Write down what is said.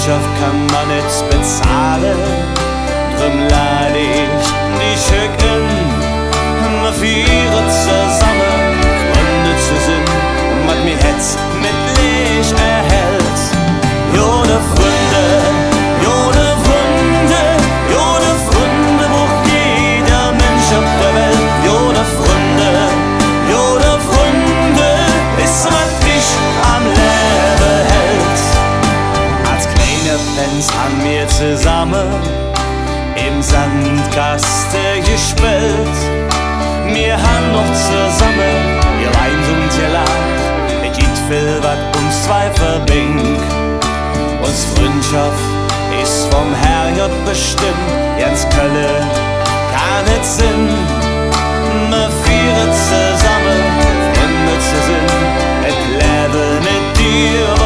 Freundschaft kann man nicht bezahlen, drum lade ich die Schicken, wir vieren zusammen, Freunde zu sind, was mir Herz mit Licht erhält. Jode Freunde, jode Freunde, jode Freunde braucht jeder Mensch auf der Welt. Jode Freunde, jode Freunde, ist was dich am Leben hält. Als kleine Pens haben wir zusammen im Sandkasten gespielt. Wir haben noch zusammen geweint und gelacht. Es gibt viel, was uns zwei verbindet. Uns Freundschaft ist vom Herrgott bestimmt. Ganz Köln kann nicht Sinn. Wir vieren zusammen, Freunde zu sind. Et Leben mit dir.